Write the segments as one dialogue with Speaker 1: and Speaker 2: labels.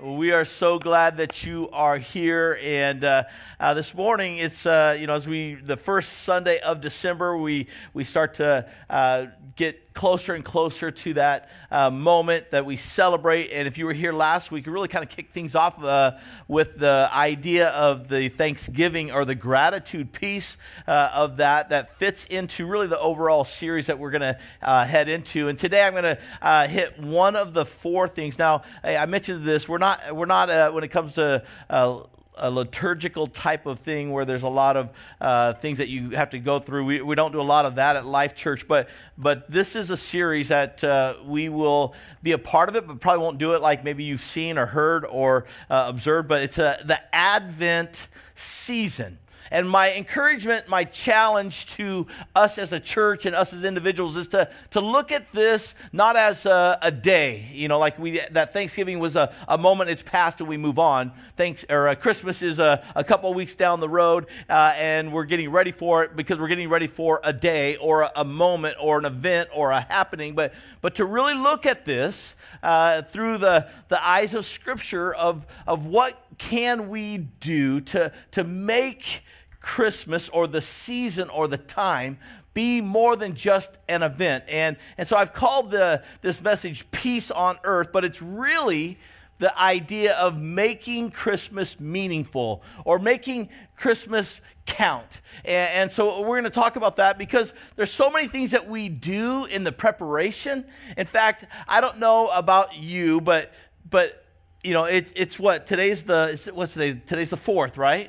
Speaker 1: We are so glad that you are here, and this morning it's as the first Sunday of December, we start to get closer and closer to that moment that we celebrate. And if you were here last week, we really kind of kicked things off with the idea of the Thanksgiving or the gratitude piece of that fits into really the overall series that we're going to head into. And today I'm going to hit one of the four things. Now, I mentioned this. We're not when it comes to a liturgical type of thing where there's a lot of things that you have to go through. We don't do a lot of that at Life Church, but this is a series that we will be a part of it, but probably won't do it like maybe you've seen or heard or observed, but it's the Advent season. And my encouragement, my challenge to us as a church and us as individuals is to look at this not as a day, like that Thanksgiving was a moment, it's past and we move on. Christmas is a couple of weeks down the road, and we're getting ready for it because we're getting ready for a day or a moment or an event or a happening. But to really look at this through the eyes of Scripture of what can we do to make Christmas or the season or the time be more than just an event. And so I've called this message Peace on Earth, but it's really the idea of making Christmas meaningful or making Christmas count. And so we're going to talk about that because there's so many things that we do in the preparation. In fact, I don't know about you, but it's what today's what's today? Today's the 4th, right?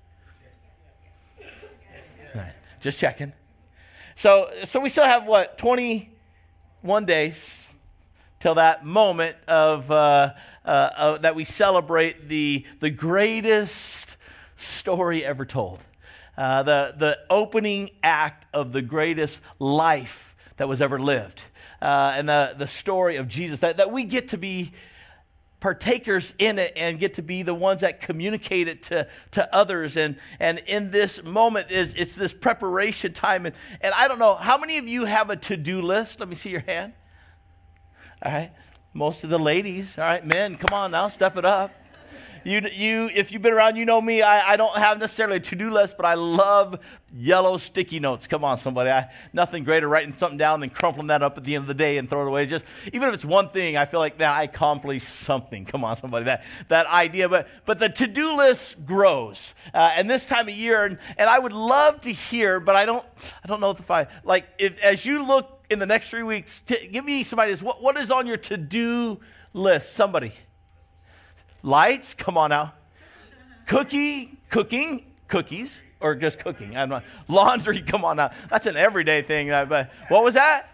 Speaker 1: Just checking. So we still have 21 days till that moment of that we celebrate the greatest story ever told, the opening act of the greatest life that was ever lived, and the story of Jesus that we get to be partakers in it and get to be the ones that communicate it to others. And in this moment it's this preparation time. And I don't know, how many of you have a to-do list? Let me see your hand. All right. Most of the ladies. All right, men, come on now, step it up. You, if you've been around, you know me. I don't have necessarily a to-do list, but I love yellow sticky notes. Come on, somebody. Nothing greater writing something down than crumpling that up at the end of the day and throw it away. Just even if it's one thing, I feel like, man, I accomplished something. Come on, somebody. That idea, but the to-do list grows, and this time of year, and I would love to hear, but I don't know if as you look in the next 3 weeks, give me some ideas. What is on your to-do list? Somebody. Lights, come on now. Cooking, cookies, or just cooking. Laundry, come on now. That's an everyday thing. But what was that?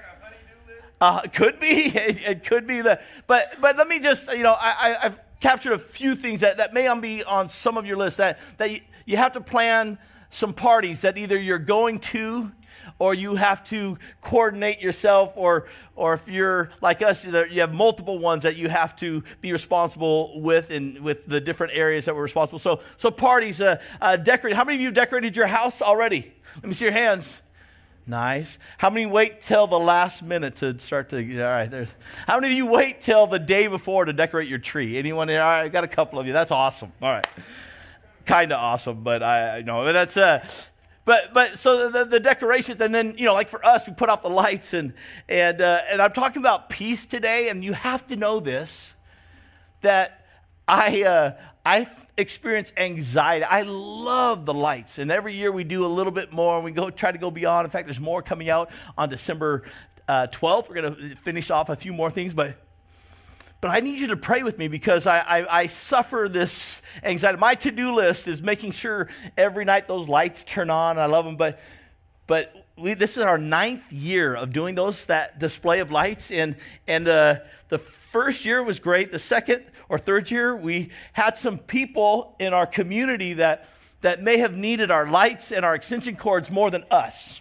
Speaker 1: Could be. It could be that. But let me just, I've captured a few things that may be on some of your lists that you have to plan some parties that either you're going to or you have to coordinate yourself, or if you're like us, you have multiple ones that you have to be responsible with, and with the different areas that we're responsible. So parties, decorate. How many of you decorated your house already? Let me see your hands. Nice. How many wait till the last minute to start to? All right. How many of you wait till the day before to decorate your tree? Anyone? All right, I got a couple of you. That's awesome. All right. Kind of awesome, but I know that's. But so the decorations, and then like for us, we put out the lights, and I'm talking about peace today, and you have to know this, that I experience anxiety. I love the lights, and every year we do a little bit more, and we try to go beyond. In fact, there's more coming out on December 12th. We're going to finish off a few more things, but I need you to pray with me because I suffer this anxiety. My to-do list is making sure every night those lights turn on. I love them, but this is our 9th year of doing that display of lights, and the first year was great. The second or third year, we had some people in our community that may have needed our lights and our extension cords more than us.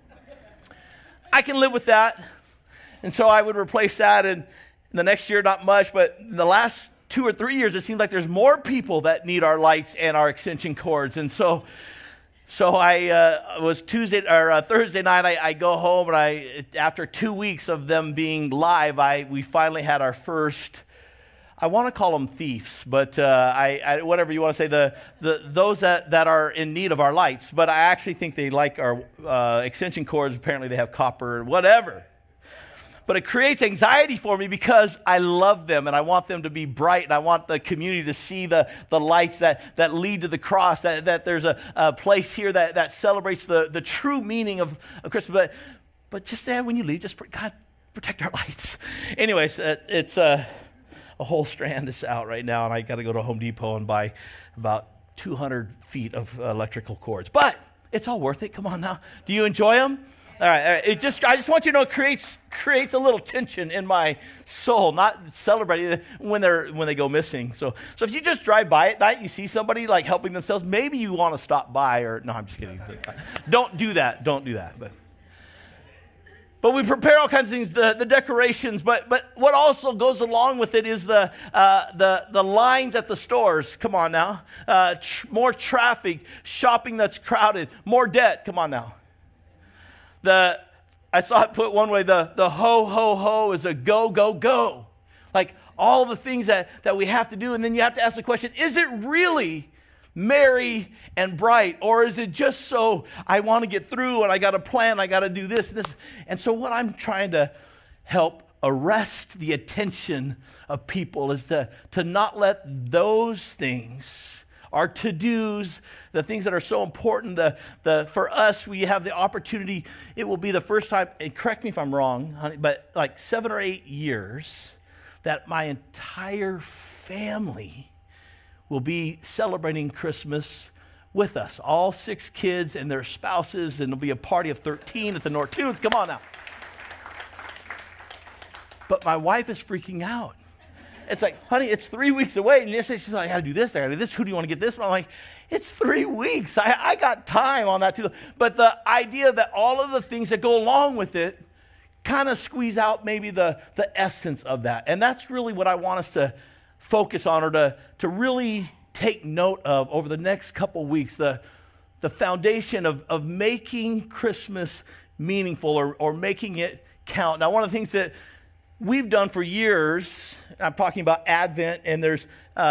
Speaker 1: I can live with that, and so I would replace that, and the next year, not much, but in the last 2 or 3 years, it seems like there's more people that need our lights and our extension cords. And so I was Thursday night. I go home, and after 2 weeks of them being live, we finally had our first I want to call them thieves, but whatever you want to say, those that are in need of our lights. But I actually think they like our extension cords. Apparently they have copper, whatever. But it creates anxiety for me because I love them and I want them to be bright, and I want the community to see the lights that lead to the cross, that there's a place here that celebrates the true meaning of Christmas. But just when you leave, God, protect our lights. Anyways, it's a whole strand is out right now, and I got to go to Home Depot and buy about 200 feet of electrical cords. But it's all worth it. Come on now. Do you enjoy them? All right. I just want you to know it creates a little tension in my soul, not celebrating when they go missing. So if you just drive by at night, you see somebody like helping themselves, maybe you want to stop by, or no, I'm just kidding. Don't do that. Don't do that. But we prepare all kinds of things, the decorations. But what also goes along with it is the lines at the stores. Come on now, more traffic, shopping that's crowded, more debt. Come on now. I saw it put one way, the ho, ho, ho is a go, go, go. Like all the things that we have to do. And then you have to ask the question, is it really merry and bright? Or is it just so I want to get through and I got a plan, I got to do this and this. And so what I'm trying to help arrest the attention of people is to not let those things, our to-dos, the things that are so important, for us, we have the opportunity. It will be the first time, and correct me if I'm wrong, honey, but like 7 or 8 years that my entire family will be celebrating Christmas with us. All 6 kids and their spouses, and there'll be a party of 13 at the Nortunes. Come on now. But my wife is freaking out. It's like, honey, it's 3 weeks away. And yesterday she's like, I got to do this, I got to do this. Who do you want to get this from? I'm like, it's 3 weeks. I got time on that too. But the idea that all of the things that go along with it kind of squeeze out maybe the essence of that. And that's really what I want us to focus on, or to really take note of over the next couple weeks, the foundation of making Christmas meaningful, or making it count. Now, one of the things that we've done for years, I'm talking about Advent, and there's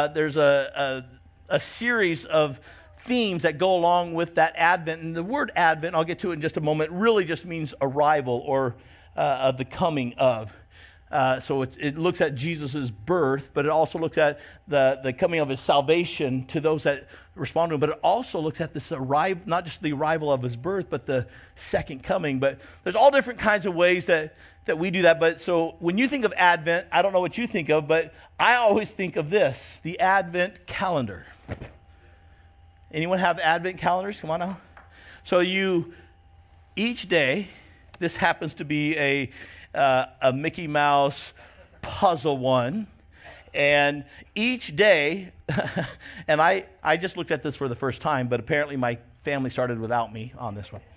Speaker 1: a series of themes that go along with that Advent. And the word Advent, I'll get to it in just a moment, really just means arrival, or the coming of. So it looks at Jesus' birth, but it also looks at the coming of his salvation to those that respond to him. But it also looks at this arrival, not just the arrival of his birth, but the second coming. But there's all different kinds of ways that we do that. But so when you think of Advent, I don't know what you think of, but I always think of this, the Advent calendar. Anyone have Advent calendars? Come on now. So each day, this happens to be a Mickey Mouse puzzle one. And each day, and I just looked at this for the first time, but apparently my family started without me on this one.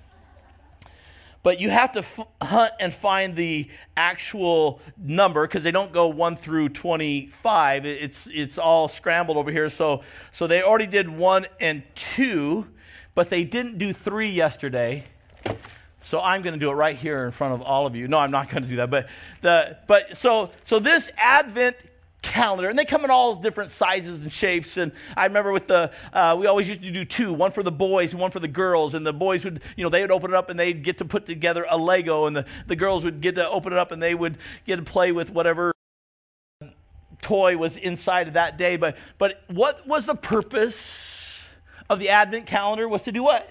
Speaker 1: But you have to hunt and find the actual number, because they don't go 1 through 25. It's all scrambled over here. So they already did 1 and 2, but they didn't do 3 yesterday. So I'm going to do it right here in front of all of you. No, I'm not going to do that. But so this Advent calendar, and they come in all different sizes and shapes. And I remember with we always used to do 2, one for the boys and one for the girls. And the boys would, they would open it up and they'd get to put together a Lego, and the girls would get to open it up and they would get to play with whatever toy was inside of that day. But what was the purpose of the Advent calendar? Was to do what?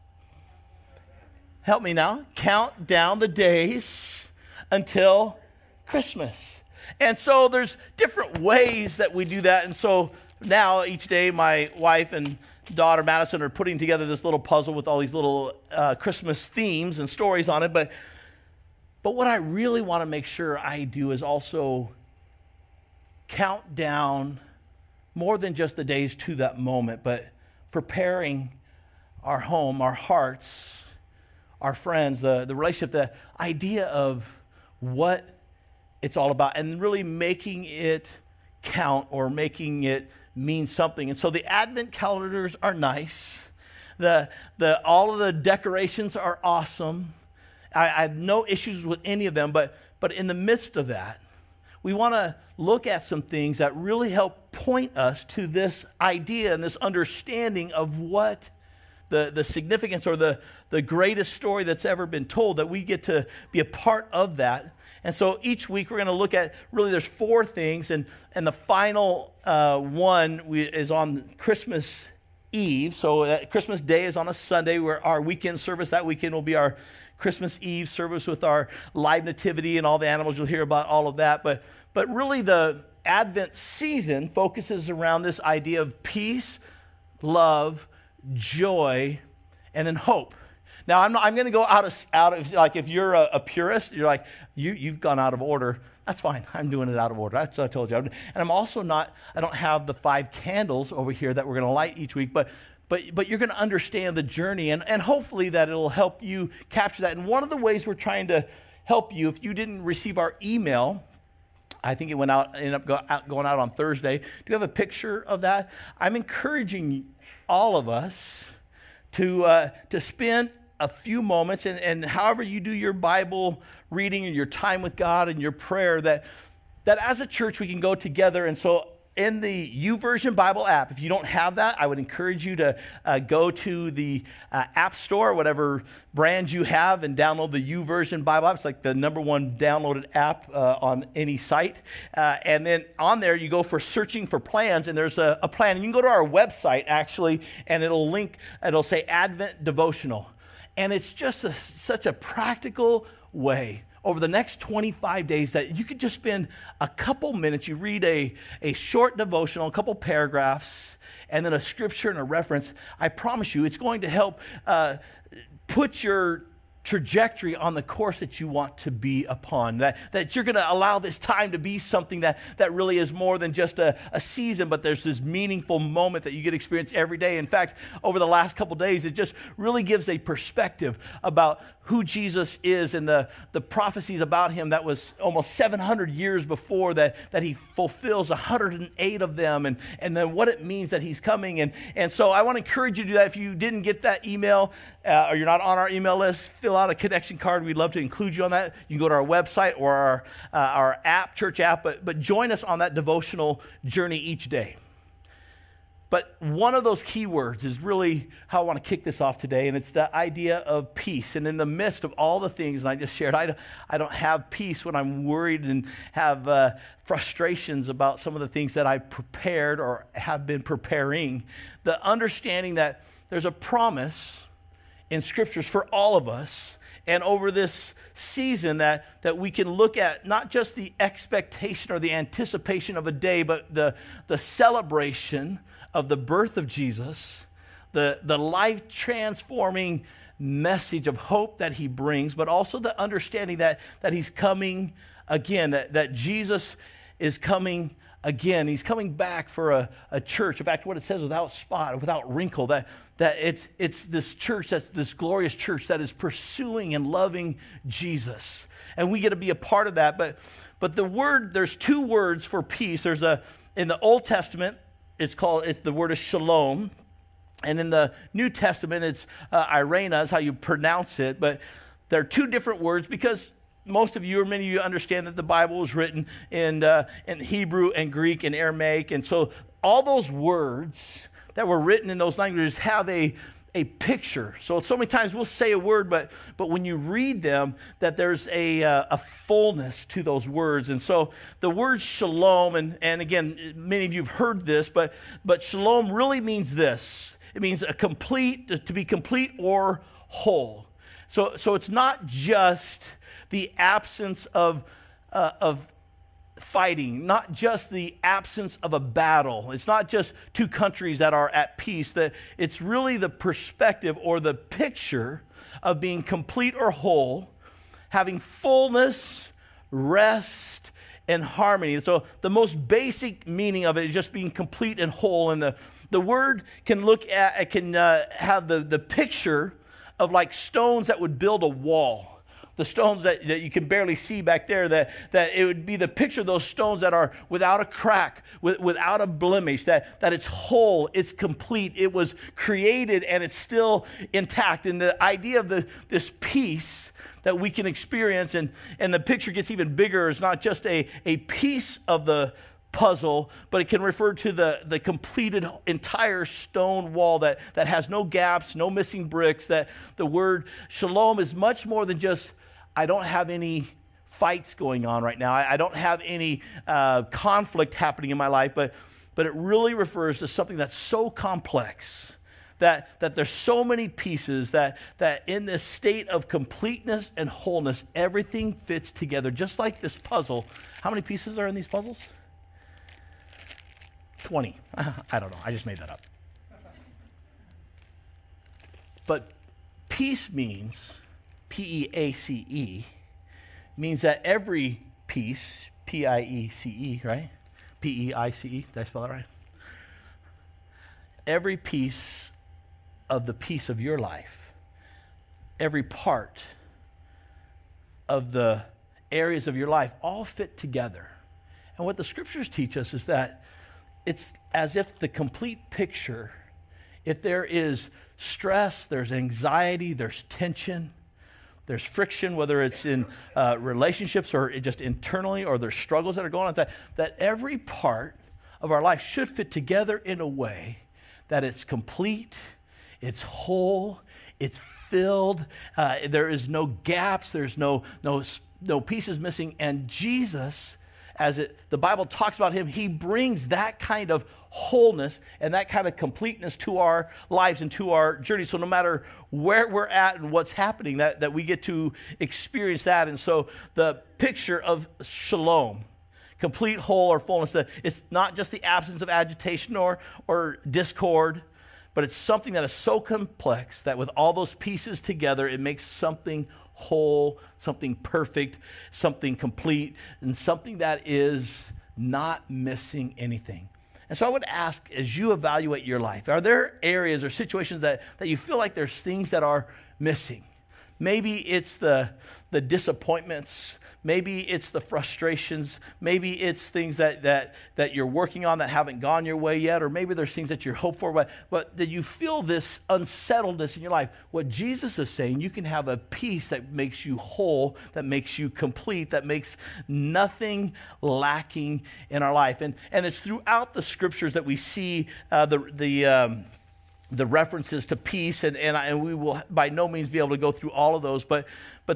Speaker 1: Help me now. Count down the days until Christmas. And so there's different ways that we do that. And so now each day my wife and daughter Madison are putting together this little puzzle with all these little Christmas themes and stories on it. But what I really want to make sure I do is also count down more than just the days to that moment, but preparing our home, our hearts, our friends, the relationship, the idea of what it's all about, and really making it count, or making it mean something. And so the Advent calendars are nice. All of the decorations are awesome. I have no issues with any of them, but in the midst of that, we want to look at some things that really help point us to this idea and this understanding of what the significance or the greatest story that's ever been told, that we get to be a part of that. And so each week we're going to look at, really there's 4 things, and the final one is on Christmas Eve. So Christmas Day is on a Sunday, where our weekend service that weekend will be our Christmas Eve service with our live nativity and all the animals. You'll hear about all of that. But really the Advent season focuses around this idea of peace, love, joy, and then hope. Now, I'm going to go out of like, if you're a purist, you're like, you've gone out of order. That's fine. I'm doing it out of order. That's what I told you. And I'm also I don't have the 5 candles over here that we're going to light each week, but you're going to understand the journey, and hopefully that it'll help you capture that. And one of the ways we're trying to help you, if you didn't receive our email, I think it ended up going out on Thursday. Do you have a picture of that? I'm encouraging all of us to spend a few moments, and however you do your Bible reading and your time with God and your prayer, that as a church we can go together. And so in the YouVersion Bible app, if you don't have that, I would encourage you to go to the App Store, whatever brand you have, and download the YouVersion Bible app. It's like the #1 downloaded app on any site. And then on there, you go for searching for plans, and there's a plan. And you can go to our website, actually, and it'll say Advent Devotional. And it's just such a practical way over the next 25 days that you could just spend a couple minutes. You read a short devotional, a couple paragraphs, and then a scripture and a reference. I promise you, it's going to help put your trajectory on the course that you want to be upon, that you're going to allow this time to be something that really is more than just a season, but there's this meaningful moment that you get to experience every day. In fact, over the last couple days, it just really gives a perspective about who Jesus is and the prophecies about him that was almost 700 years before, that he fulfills 108 of them, and then what it means that he's coming. And so I want to encourage you to do that. If you didn't get that email or you're not on our email list, fill out a connection card. We'd love to include you on that. You can go to our website or our app, church app, but join us on that devotional journey each day. But one of those key words is really how I want to kick this off today, and it's the idea of peace. And in the midst of all the things, and I just shared, I don't have peace when I'm worried and have frustrations about some of the things that I prepared or have been preparing. The understanding that there's a promise in scriptures for all of us, and over this season that we can look at not just the expectation or the anticipation of a day, but the celebration of the birth of Jesus, the life-transforming message of hope that he brings, but also the understanding that he's coming again, that Jesus is coming again. He's coming back for a church. In fact, what it says, without spot, without wrinkle, that it's this church, that's this glorious church that is pursuing and loving Jesus. And we get to be a part of that. But there's 2 words for peace. In the Old Testament, it's the word is shalom. And in the New Testament, it's irena is how you pronounce it. But there are 2 different words because most of you, or many of you, understand that the Bible was written in Hebrew and Greek and Aramaic. And so all those words that were written in those languages have a picture. So many times we'll say a word, but when you read them, that there's a fullness to those words. And so the word shalom, and again, many of you have heard this, but shalom really means this. It means to be complete or whole. So it's not just the absence of fighting, not just the absence of a battle. It's not just 2 countries that are at peace. That it's really the perspective or the picture of being complete or whole, having fullness, rest, and harmony. So the most basic meaning of it is just being complete and whole. And the word can have the picture of like stones that would build a wall. The stones that you can barely see back there, that it would be the picture of those stones that are without a crack, without a blemish, that it's whole, it's complete, it was created, and it's still intact. And the idea of this peace that we can experience. And the picture gets even bigger. It's not just a piece of the puzzle, but it can refer to the completed entire stone wall that has no gaps, no missing bricks. That the word shalom is much more than just, I don't have any fights going on right now. I don't have any conflict happening in my life, but it really refers to something that's so complex that there's so many pieces that in this state of completeness and wholeness, everything fits together. Just like this puzzle. How many pieces are in these puzzles? 20. I don't know. I just made that up. But peace means, P-E-A-C-E, means that every piece, P-I-E-C-E, right? P-E-I-C-E, did I spell that right? Every piece of the piece of your life, every part of the areas of your life all fit together. And what the scriptures teach us is that it's as if the complete picture, if there is stress, there's anxiety, there's tension, there's friction, whether it's in relationships or just internally, or there's struggles that are going on, that every part of our life should fit together in a way that it's complete, it's whole, it's filled, there is no gaps, there's no pieces missing. And Jesus, the Bible talks about him, he brings that kind of wholeness and that kind of completeness to our lives and to our journey. So no matter where we're at and what's happening, that we get to experience that. And so the picture of shalom, complete whole or fullness, it's not just the absence of agitation or discord, but it's something that is so complex that with all those pieces together, it makes something whole, something perfect, something complete, and something that is not missing anything. And so I would ask, as you evaluate your life, are there areas or situations that you feel like there's things that are missing? Maybe it's the disappointments. Maybe it's the frustrations. Maybe it's things that you're working on that haven't gone your way yet. Or maybe there's things that you're hopeful for, but that you feel this unsettledness in your life. What Jesus is saying, you can have a peace that makes you whole, that makes you complete, that makes nothing lacking in our life. And it's throughout the scriptures that we see the references to peace, and we will by no means be able to go through all of those, but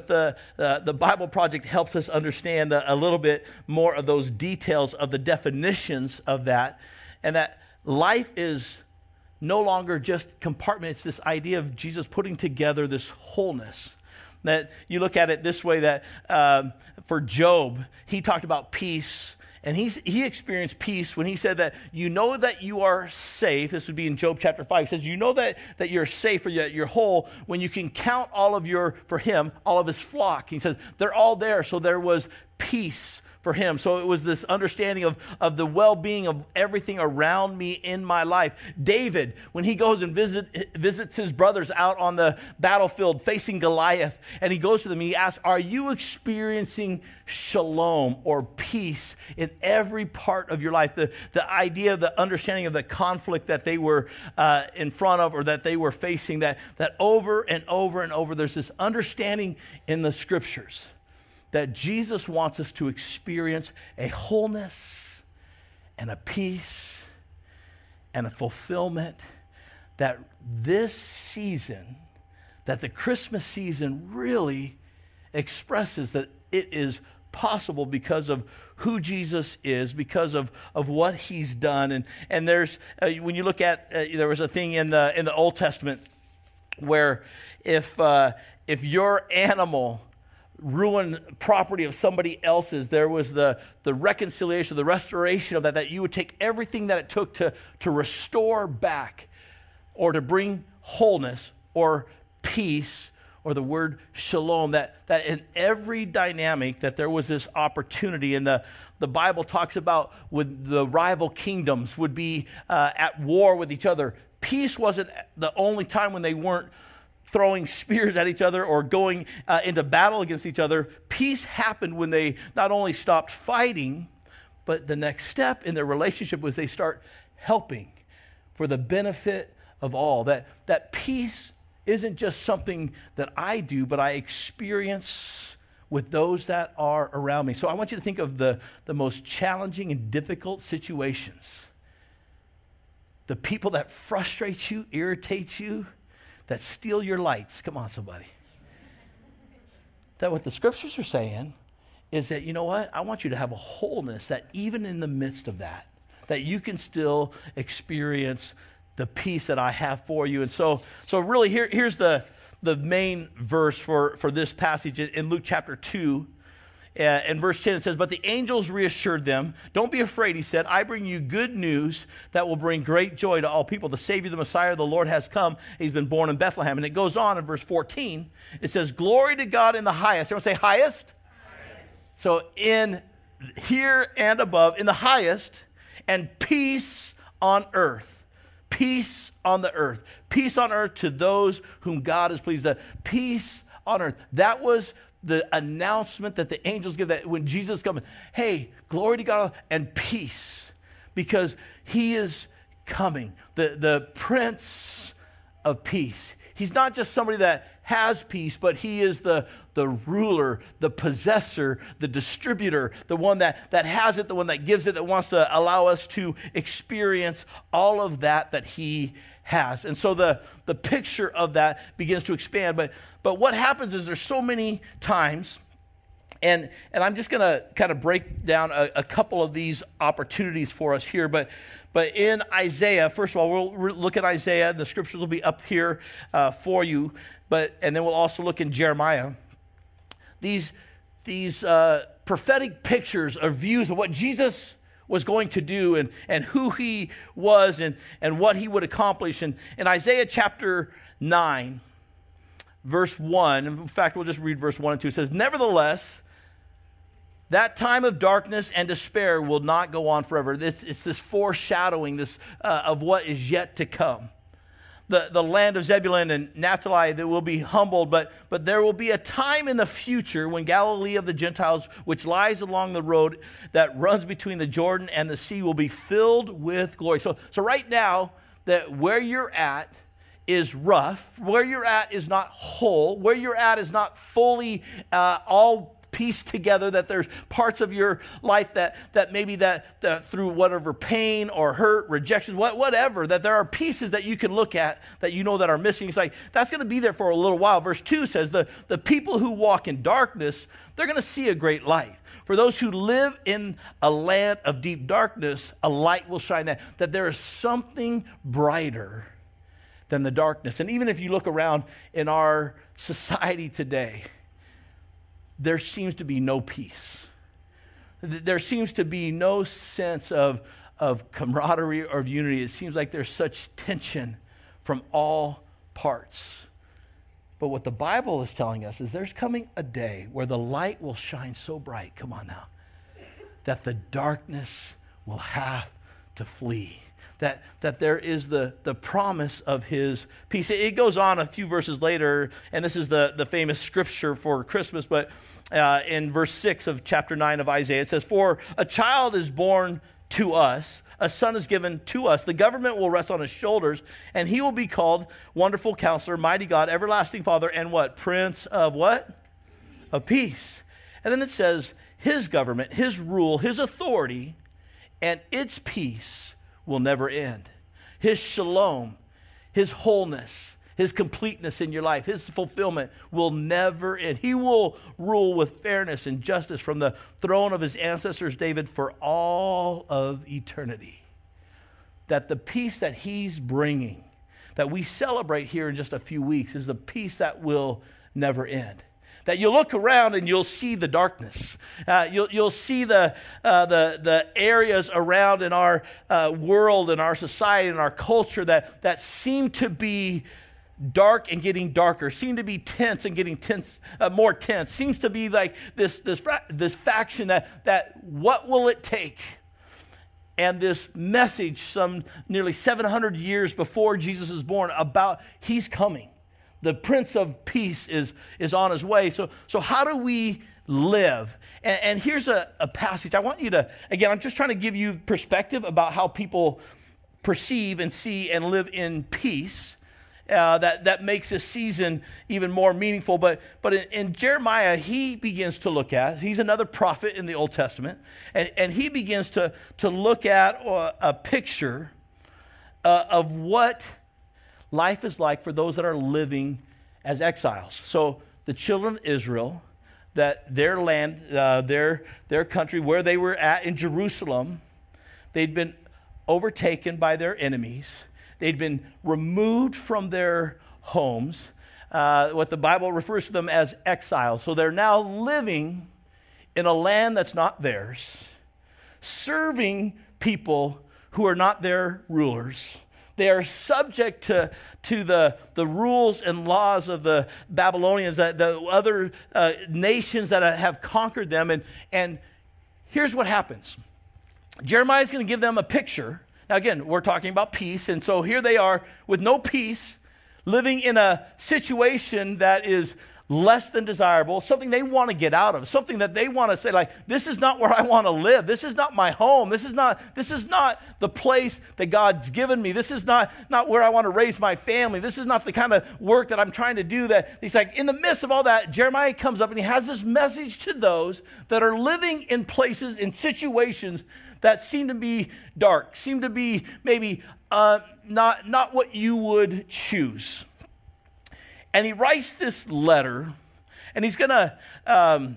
Speaker 1: the Bible Project helps us understand a little bit more of those details of the definitions of that, and that life is no longer just compartments. It's this idea of Jesus putting together this wholeness. That you look at it this way, that for Job, he talked about peace. And he experienced peace when he said that you know that you are safe. This would be in Job chapter 5. He says, you know that you're safe or that you're whole when you can count all of his flock. He says, they're all there. So there was peace for him. So it was this understanding of the well-being of everything around me in my life. David, when he goes and visits his brothers out on the battlefield facing Goliath, and he goes to them, he asks, are you experiencing shalom or peace in every part of your life? The idea, the understanding of the conflict that they were in front of or that they were facing, that over and over and over, there's this understanding in the scriptures that Jesus wants us to experience a wholeness and a peace and a fulfillment, that this season, that the Christmas season really expresses that it is possible because of who Jesus is, because of what he's done. And there's, when you look at, there was a thing in the Old Testament where if your animal ruined property of somebody else's, there was the reconciliation, the restoration of that you would take everything that it took to restore back or to bring wholeness or peace, or the word shalom, that in every dynamic that there was this opportunity. And the Bible talks about when the rival kingdoms would be at war with each other. Peace wasn't the only time when they weren't throwing spears at each other or going into battle against each other. Peace happened when they not only stopped fighting, but the next step in their relationship was they start helping for the benefit of all. That peace isn't just something that I do, but I experience with those that are around me. So I want you to think of the most challenging and difficult situations. The people that frustrate you, irritate you, that steal your lights. Come on, somebody. That what the scriptures are saying is that, you know what? I want you to have a wholeness that even in the midst of that you can still experience the peace that I have for you. And so really here's the main verse for this passage in Luke chapter 2. In verse 10 it says, "But the angels reassured them. 'Don't be afraid,' he said. 'I bring you good news that will bring great joy to all people. The Savior, the Messiah, the Lord has come. He's been born in Bethlehem.'" And it goes on in verse 14. It says, "Glory to God in the highest." Everyone say highest? Highest. So in here and above, in the highest, and peace on earth. Peace on the earth. Peace on earth to those whom God is pleased. Peace on earth. That was the announcement that the angels give, that when Jesus comes, hey, glory to God and peace, because he is coming, the Prince of Peace. He's not just somebody that has peace, but he is the ruler, the possessor, the distributor, the one that has it, the one that gives it, that wants to allow us to experience all of that he has. And so the picture of that begins to expand. But what happens is there's so many times, and I'm just going to kind of break down a couple of these opportunities for us here. But in Isaiah, first of all, we'll look at Isaiah. The scriptures will be up here for you. And then we'll also look in Jeremiah. These prophetic pictures or views of what Jesus was going to do and who he was and what he would accomplish. And in Isaiah chapter 9, verse 1, in fact, we'll just read verse 1 and 2. It says, "Nevertheless, that time of darkness and despair will not go on forever." It's this foreshadowing of what is yet to come. The land of Zebulun and Naphtali, they will be humbled, but there will be a time in the future when Galilee of the Gentiles, which lies along the road that runs between the Jordan and the sea, will be filled with glory. So right now, that where you're at is rough, where you're at is not whole, where you're at is not fully all pieced together, that there's parts of your life that maybe that through whatever pain or hurt, rejection, whatever, that there are pieces that you can look at that you know that are missing. It's like, that's going to be there for a little while. Verse 2 says, the people who walk in darkness, they're going to see a great light. For those who live in a land of deep darkness, a light will shine that there is something brighter than the darkness. And even if you look around in our society today, there seems to be no peace. There seems to be no sense of camaraderie or of unity. It seems like there's such tension from all parts. But what the Bible is telling us is there's coming a day where the light will shine so bright, come on now, that the darkness will have to flee. That there is the promise of his peace. It goes on a few verses later, and this is the famous scripture for Christmas, but in verse 6 of chapter 9 of Isaiah, it says, "For a child is born to us, a son is given to us. The government will rest on his shoulders, and he will be called Wonderful Counselor, Mighty God, Everlasting Father, and" what? "Prince of" what? "Of Peace." And then it says, his government, his rule, his authority, and its peace will never end. His shalom, his wholeness, his completeness in your life, his fulfillment will never end. He will rule with fairness and justice from the throne of his ancestors David for all of eternity. That the peace that he's bringing, that we celebrate here in just a few weeks, is a peace that will never end. That you'll look around and you'll see the darkness. You'll see the areas around in our world, in our society, in our culture that seem to be dark and getting darker, seem to be tense and getting more tense. Seems to be like this faction that what will it take? And this message, some nearly 700 years before Jesus is born, about he's coming. The Prince of Peace is on his way. So how do we live? And here's a passage. I want you to, again, I'm just trying to give you perspective about how people perceive and see and live in peace. that makes this season even more meaningful. But in Jeremiah, he begins to look at, he's another prophet in the Old Testament, and he begins to look at a picture of what life is like for those that are living as exiles. So the children of Israel, that their land, their country, where they were at in Jerusalem, they'd been overtaken by their enemies. They'd been removed from their homes, what the Bible refers to them as exiles. So they're now living in a land that's not theirs, serving people who are not their rulers. They are subject to the rules and laws of the Babylonians, the other nations that have conquered them. And here's what happens. Jeremiah is going to give them a picture. Now, again, we're talking about peace. And so here they are with no peace, living in a situation that is less than desirable, something they want to get out of, something that they want to say, like, this is not where I want to live. This is not my home. This is not the place that God's given me. This is not where I want to raise my family. This is not the kind of work that I'm trying to do. That he's like, in the midst of all that, Jeremiah comes up and he has this message to those that are living in places, in situations that seem to be dark, seem to be maybe not what you would choose. And he writes this letter, and he's going to,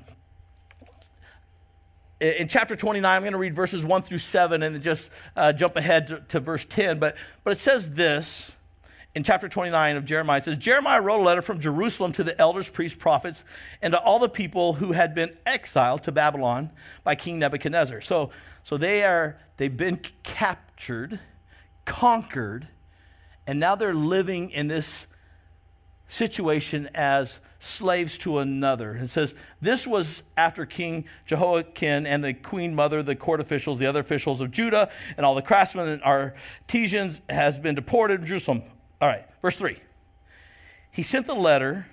Speaker 1: in chapter 29, I'm going to read verses 1 through 7 and then just jump ahead to verse 10. But it says this in chapter 29 of Jeremiah. It says, Jeremiah wrote a letter from Jerusalem to the elders, priests, prophets, and to all the people who had been exiled to Babylon by King Nebuchadnezzar. So they've been captured, conquered, and now they're living in this situation as slaves to another. It says, this was after King Jehoiakim and the queen mother, the court officials, the other officials of Judah, and all the craftsmen and artisans has been deported to Jerusalem. All right, verse 3. He sent the letter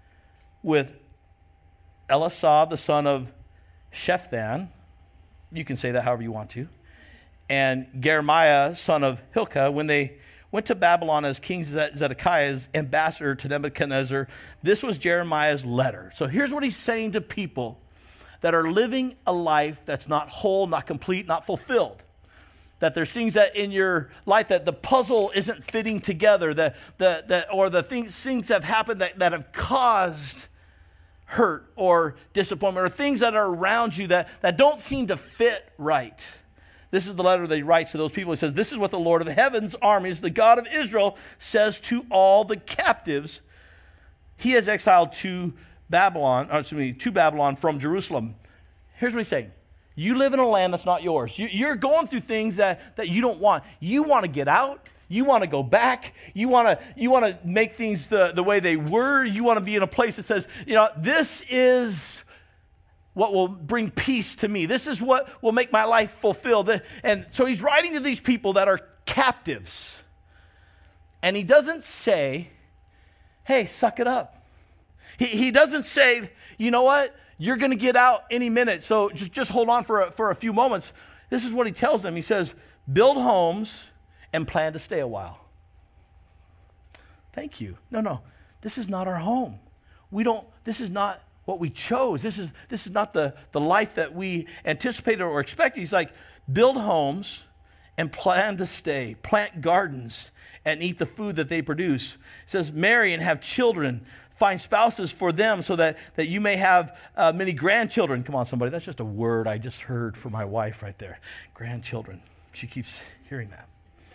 Speaker 1: with Elisah, the son of Shaphan. You can say that however you want to. And Jeremiah, son of Hilkiah, when they went to Babylon as King Zedekiah's ambassador to Nebuchadnezzar. This was Jeremiah's letter. So here's what he's saying to people that are living a life that's not whole, not complete, not fulfilled. That there's things that in your life that the puzzle isn't fitting together, or the things have happened that have caused hurt or disappointment, or things that are around you that don't seem to fit right. This is the letter that he writes to those people. He says, this is what the Lord of heaven's armies, the God of Israel, says to all the captives he has exiled to Babylon from Jerusalem. Here's what he's saying. You live in a land that's not yours. You're going through things that you don't want. You want to get out. You want to go back. You want to make things the way they were. You want to be in a place that says, this is what will bring peace to me. This is what will make my life fulfilled. And so he's writing to these people that are captives. And he doesn't say, hey, suck it up. He doesn't say, you know what? You're going to get out any minute, so just hold on for a few moments. This is what he tells them. He says, build homes and plan to stay a while. Thank you. No, this is not our home. This is not what we chose. This is not the life that we anticipated or expected. He's like, build homes and plan to stay. Plant gardens and eat the food that they produce. It says, marry and have children. Find spouses for them so that you may have many grandchildren. Come on, somebody. That's just a word I just heard from my wife right there. Grandchildren. She keeps hearing that.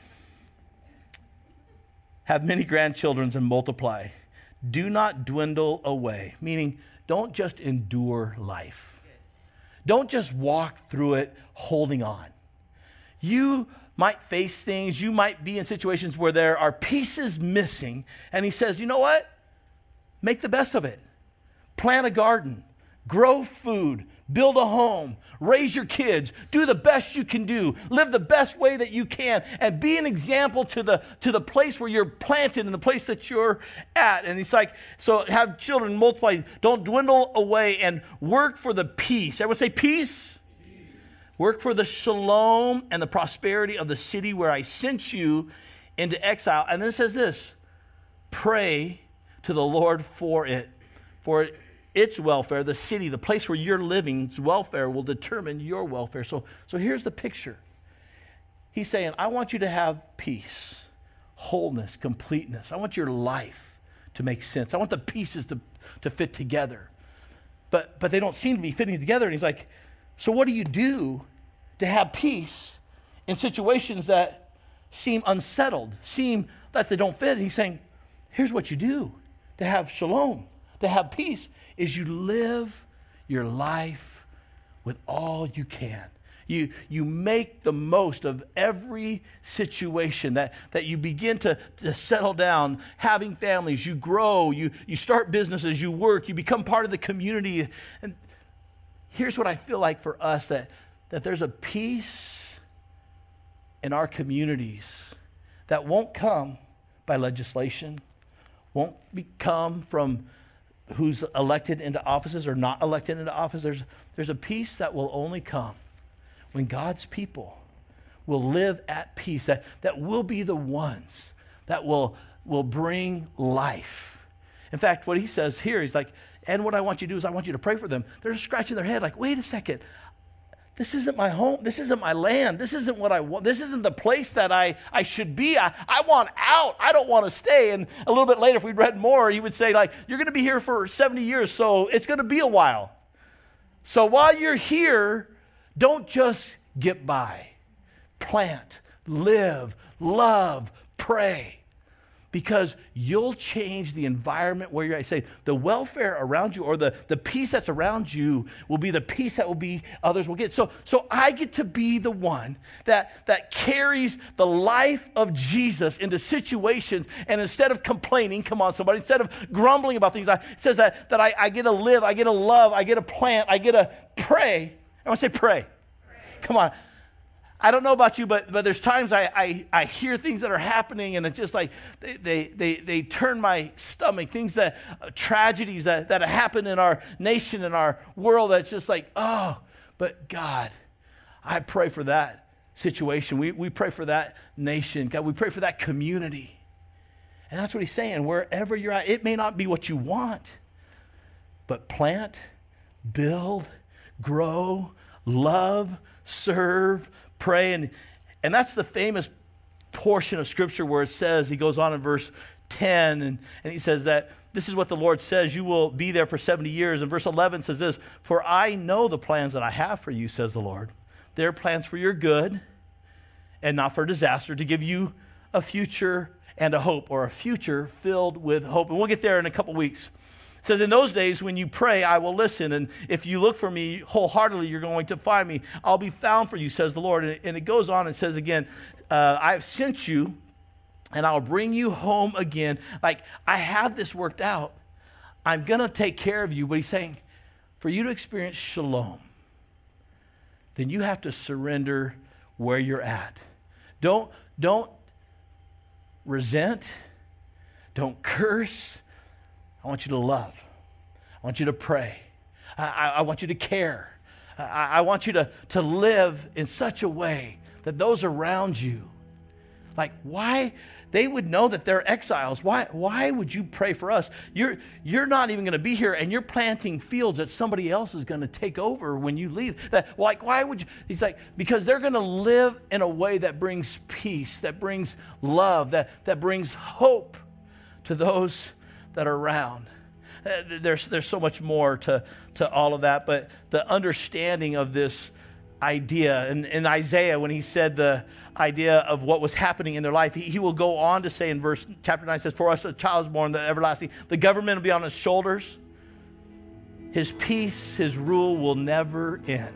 Speaker 1: Have many grandchildren and multiply. Do not dwindle away. Meaning, don't just endure life. Don't just walk through it holding on. You might face things. You might be in situations where there are pieces missing. And he says, you know what? Make the best of it. Plant a garden. Grow food. Build a home. Raise your kids. Do the best you can do. Live the best way that you can. And be an example to the place where you're planted and the place that you're at. And he's like, so have children multiply. Don't dwindle away and work for the peace. Everyone say peace. Work for the shalom and the prosperity of the city where I sent you into exile. And then it says this. pray to the Lord for it, for its welfare, the city, the place where you're living's welfare will determine your welfare. So here's the picture. He's saying, I want you to have peace, wholeness, completeness. I want your life to make sense. I want the pieces to fit together. But they don't seem to be fitting together. And he's like, so what do you do to have peace in situations that seem unsettled, seem that they don't fit? He's saying, here's what you do to have shalom, to have peace, is you live your life with all you can. You make the most of every situation that you begin to settle down, having families, you grow, you start businesses, you work, you become part of the community. And here's what I feel like for us, that there's a peace in our communities that won't come by legislation, won't come from who's elected into offices or not elected into office. There's a peace that will only come when God's people will live at peace, that will be the ones that will bring life. In fact, what he says here, he's like, and what I want you to do is I want you to pray for them. They're scratching their head like, wait a second. This isn't my home. This isn't my land. This isn't what I want. This isn't the place that I should be. I want out. I don't want to stay. And a little bit later, if we'd read more, he would say, like, you're going to be here for 70 years, so it's going to be a while. So while you're here, don't just get by. Plant, live, love, pray. Because you'll change the environment where you're at. Say, the welfare around you or the peace that's around you will be the peace that will be others will get. So I get to be the one that carries the life of Jesus into situations, and instead of complaining, come on somebody, instead of grumbling about things, it says that I get to live, I get to love, I get to plant, I get to pray. I want to say pray. Come on. I don't know about you, but there's times I hear things that are happening, and it's just like they turn my stomach. Things tragedies that have happened in our nation and our world, that's just like, oh, but God, I pray for that situation. We pray for that nation. God, we pray for that community. And that's what he's saying. Wherever you're at, it may not be what you want, but plant, build, grow, love, serve, pray. And that's the famous portion of Scripture where it says, he goes on in verse 10, and he says that this is what the Lord says, you will be there for 70 years. And verse 11 says this, for I know the plans that I have for you, says the Lord. They're plans for your good and not for disaster, to give you a future and a hope, or a future filled with hope. And we'll get there in a couple weeks. It says, in those days when you pray, I will listen. And if you look for me wholeheartedly, you're going to find me. I'll be found for you, says the Lord. And it goes on and says again, I have sent you and I'll bring you home again. Like, I have this worked out. I'm going to take care of you. But he's saying, for you to experience shalom, then you have to surrender where you're at. Don't resent. Don't curse. I want you to love. I want you to pray. I want you to care. I want you to live in such a way that those around you, like, why they would know that they're exiles. Why would you pray for us? You're not even going to be here, and you're planting fields that somebody else is going to take over when you leave. Why would you? He's like, because they're going to live in a way that brings peace, that brings love, that brings hope to those that are around. There's so much more to all of that, but the understanding of this idea, and in Isaiah, when he said the idea of what was happening in their life, he will go on to say in chapter 9, says, for us a child is born, the everlasting, the government will be on his shoulders. His peace, his rule will never end.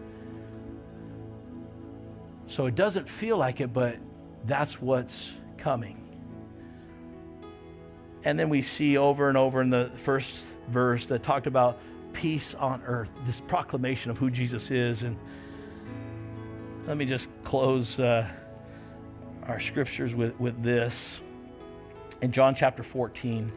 Speaker 1: So it doesn't feel like it, but that's what's coming. And then we see over and over in the first verse that talked about peace on earth, this proclamation of who Jesus is. And let me just close our scriptures with this. In John chapter 14,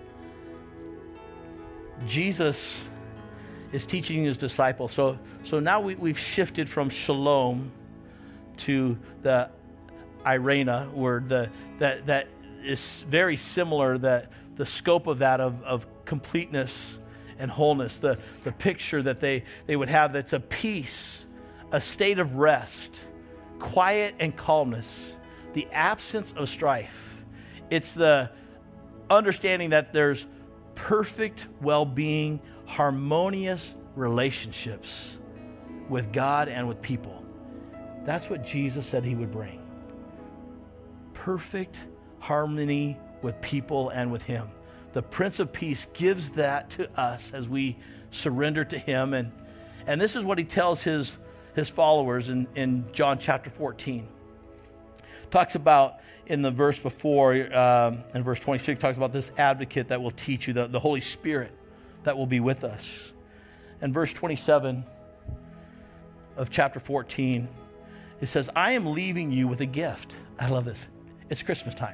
Speaker 1: Jesus is teaching his disciples. So now we've shifted from shalom to the irena word, that is very similar, that the scope of that of completeness and wholeness, the picture that they would have, that's a peace, a state of rest, quiet and calmness, the absence of strife. It's the understanding that there's perfect well-being, harmonious relationships with God and with people. That's what Jesus said he would bring. Perfect harmony with people and with him. The Prince of Peace gives that to us as we surrender to him. And this is what he tells his followers in John chapter 14. Talks about in the verse before, in verse 26, talks about this advocate that will teach you, the Holy Spirit that will be with us. And verse 27 of chapter 14, it says, I am leaving you with a gift. I love this. It's Christmas time.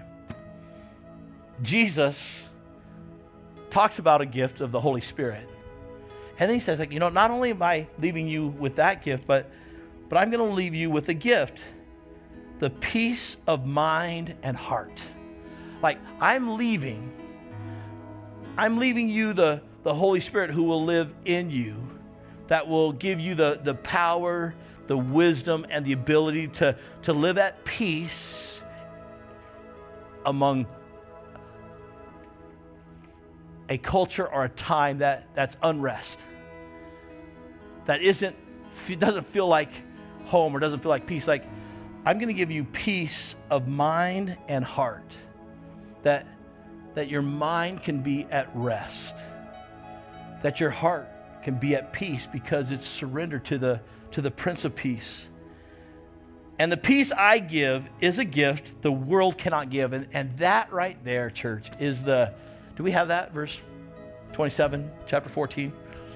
Speaker 1: Jesus talks about a gift of the Holy Spirit. And then he says, not only am I leaving you with that gift, but I'm going to leave you with a gift, the peace of mind and heart. Like, I'm leaving you the Holy Spirit who will live in you, that will give you the power, the wisdom, and the ability to live at peace among a culture or a time that's unrest, that doesn't feel like home or doesn't feel like peace. Like, I'm going to give you peace of mind and heart, that your mind can be at rest, that your heart can be at peace because it's surrendered to the Prince of Peace. And the peace I give is a gift the world cannot give. And that right there, church, is do we have that? Verse 27, chapter 14?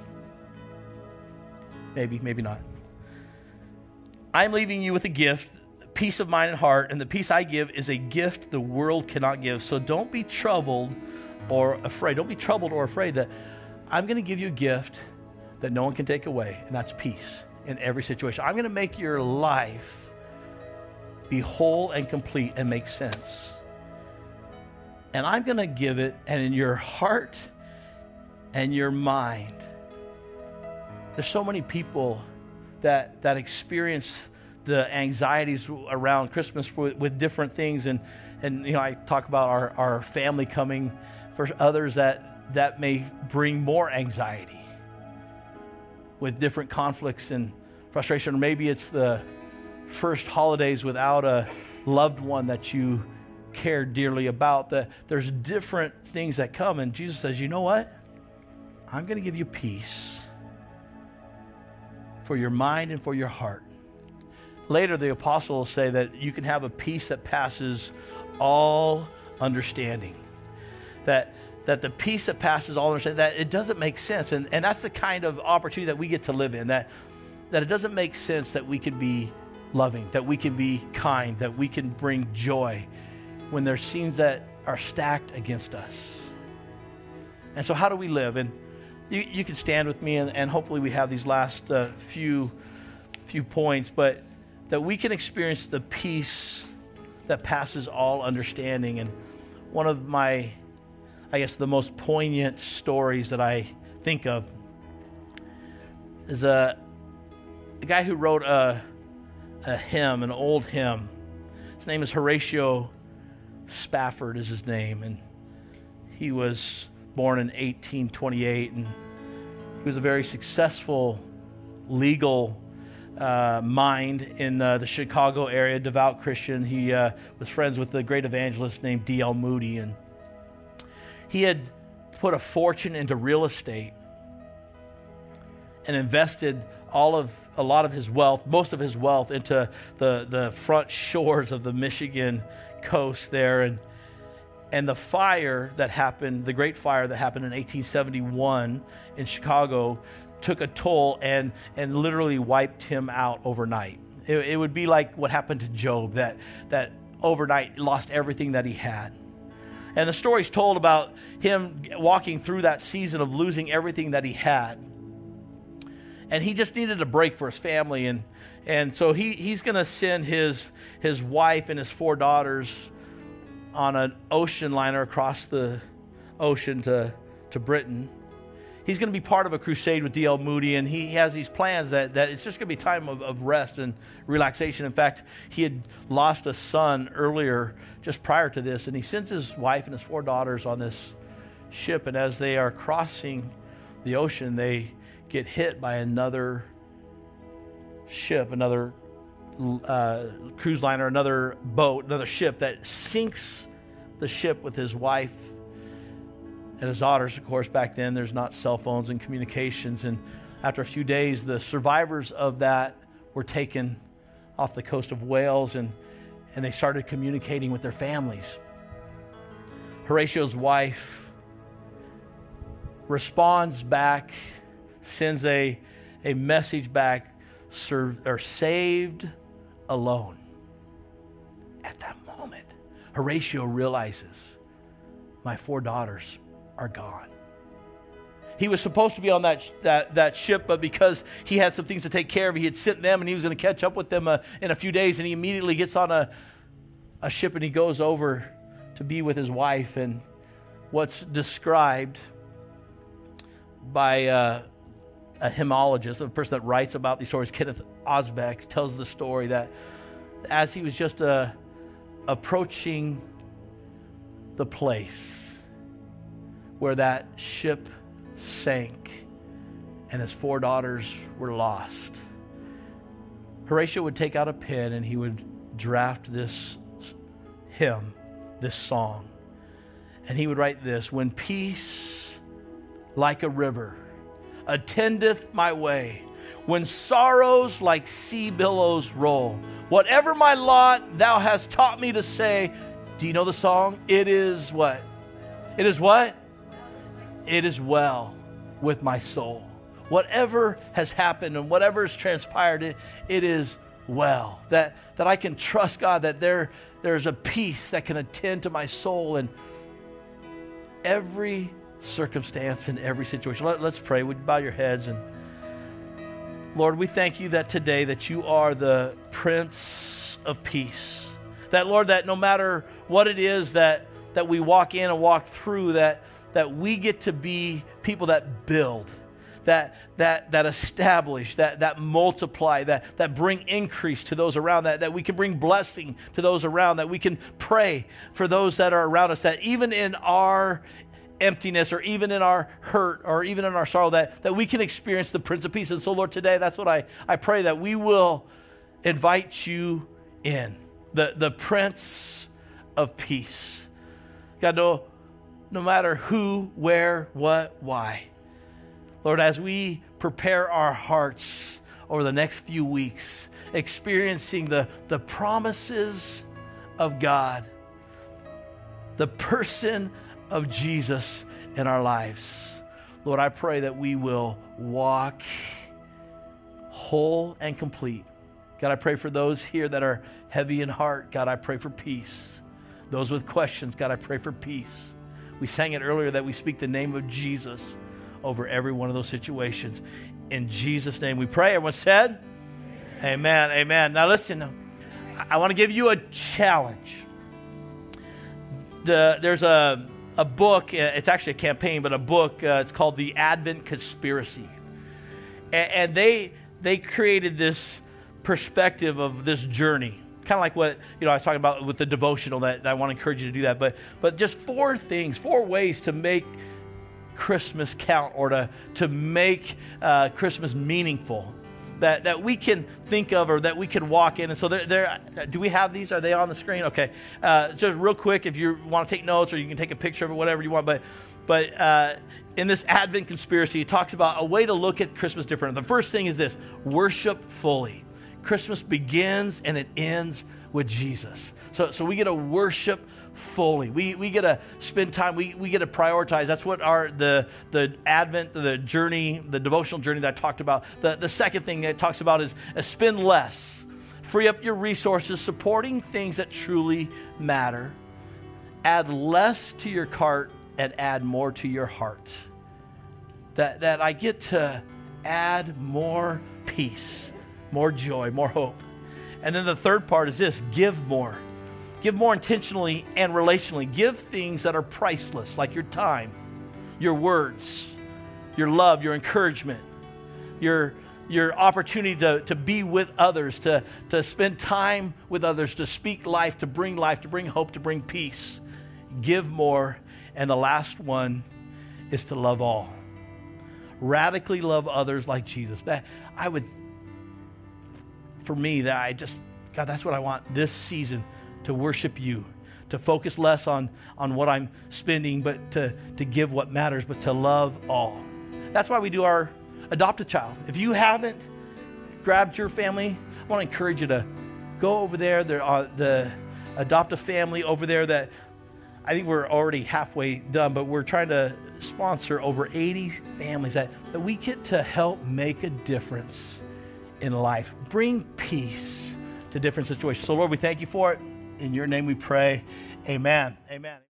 Speaker 1: Maybe not. I'm leaving you with a gift, peace of mind and heart, and the peace I give is a gift the world cannot give. So don't be troubled or afraid. Don't be troubled or afraid that I'm going to give you a gift that no one can take away, and that's peace in every situation. I'm going to make your life be whole and complete and make sense. And I'm going to give it, and in your heart and your mind, there's so many people that experience the anxieties around Christmas with different things. And I talk about our family coming. For others that may bring more anxiety with different conflicts and frustration. Or maybe it's the first holidays without a loved one that you care dearly about. There's different things that come, and Jesus says, you know what? I'm going to give you peace for your mind and for your heart. Later, the apostle will say that you can have a peace that passes all understanding. That the peace that passes all understanding, that it doesn't make sense. And that's the kind of opportunity that we get to live in, that it doesn't make sense that we can be loving, that we can be kind, that we can bring joy when there's scenes that are stacked against us. And so how do we live? And you can stand with me, and hopefully we have these last few points, but that we can experience the peace that passes all understanding. And one of my, the most poignant stories that I think of is a guy who wrote a hymn, an old hymn. His name is Horatio Spafford is his name, and he was born in 1828, and he was a very successful legal mind in the Chicago area, devout Christian. He was friends with the great evangelist named D.L. Moody, and he had put a fortune into real estate and invested a lot of his wealth, most of his wealth, into the front shores of the Michigan coast there. And the fire that happened, the great fire that happened in 1871 in Chicago, took a toll and literally wiped him out overnight. It would be like what happened to Job, that overnight lost everything that he had. And the story's told about him walking through that season of losing everything that he had. And he just needed a break for his family. And so he's going to send his wife and his 4 daughters on an ocean liner across the ocean to Britain. He's going to be part of a crusade with D.L. Moody, and he has these plans that it's just going to be time of rest and relaxation. In fact, he had lost a son earlier, just prior to this, and he sends his wife and his 4 daughters on this ship, and as they are crossing the ocean, they get hit by another ship, another cruise liner, another boat, another ship that sinks the ship with his wife and his daughters. Of course, back then there's not cell phones and communications, and after a few days, the survivors of that were taken off the coast of Wales, and they started communicating with their families. Horatio's wife responds back, sends a message back, saved alone. At that moment, Horatio realizes, my 4 daughters are gone. He was supposed to be on that ship, but because he had some things to take care of, he had sent them, and he was going to catch up with them in a few days, and he immediately gets on a ship, and he goes over to be with his wife. And what's described by a hymnologist, a person that writes about these stories, Kenneth Osbeck, tells the story that as he was just approaching the place where that ship sank and his 4 daughters were lost, Horatio would take out a pen and he would draft this hymn, this song, and he would write this: when peace like a river attendeth my way, when sorrows like sea billows roll, whatever my lot thou hast taught me to say. Do you know the song? It is what? It is what? It is well with my soul. Whatever has happened and whatever has transpired, it is well. That I can trust God, that there's a peace that can attend to my soul in every circumstance, in every situation. Let's pray. Would you bow your heads? And Lord, we thank you that today that you are the Prince of Peace. That, Lord, that no matter what it is that we walk in and walk through, that we get to be people that build, that establish, that multiply, that bring increase to those around, that we can bring blessing to those around, that we can pray for those that are around us, that even in our emptiness or even in our hurt or even in our sorrow, that we can experience the Prince of Peace. And so, Lord, today, that's what I pray, that we will invite you in, the Prince of Peace. God, no matter who, where, what, why. Lord, as we prepare our hearts over the next few weeks, experiencing the promises of God, the person of Jesus in our lives, Lord, I pray that we will walk whole and complete. God, I pray for those here that are heavy in heart. God, I pray for peace. Those with questions, God, I pray for peace. We sang it earlier that we speak the name of Jesus over every one of those situations. In Jesus' name we pray. Everyone said? Amen. Amen. Now listen, I want to give you a challenge. There's a book, it's actually a campaign, but a book, it's called The Advent Conspiracy. And they created this perspective of this journey. Kind of like what I was talking about with the devotional, that I want to encourage you to do that. But just 4 ways to make Christmas count, or to make Christmas meaningful, that we can think of, or that we can walk in. And so do we have these? Are they on the screen? Okay. Just real quick, if you want to take notes, or you can take a picture of it, whatever you want. But in this Advent Conspiracy, it talks about a way to look at Christmas different. The first thing is this: worship fully. Christmas begins and it ends with Jesus. So we get to worship fully. We get to spend time. We get to prioritize. That's what the Advent, the journey, the devotional journey that I talked about. The second thing that it talks about is spend less. Free up your resources supporting things that truly matter. Add less to your cart and add more to your heart. That I get to add more peace, more joy, more hope. And then the third part is this: give more. Give more intentionally and relationally. Give things that are priceless, like your time, your words, your love, your encouragement, your opportunity to be with others, to spend time with others, to speak life, to bring hope, to bring peace. Give more. And the last one is to love all. Radically love others like Jesus. God, that's what I want this season, to worship you, to focus less on what I'm spending, but to give what matters, but to love all. That's why we do our Adopt a Child. If you haven't grabbed your family, I want to encourage you to go over there. The Adopt a Family over there, that I think we're already halfway done, but we're trying to sponsor over 80 families that we get to help make a difference in life. Bring peace to different situations. So Lord, we thank you for it. In your name we pray. Amen. Amen.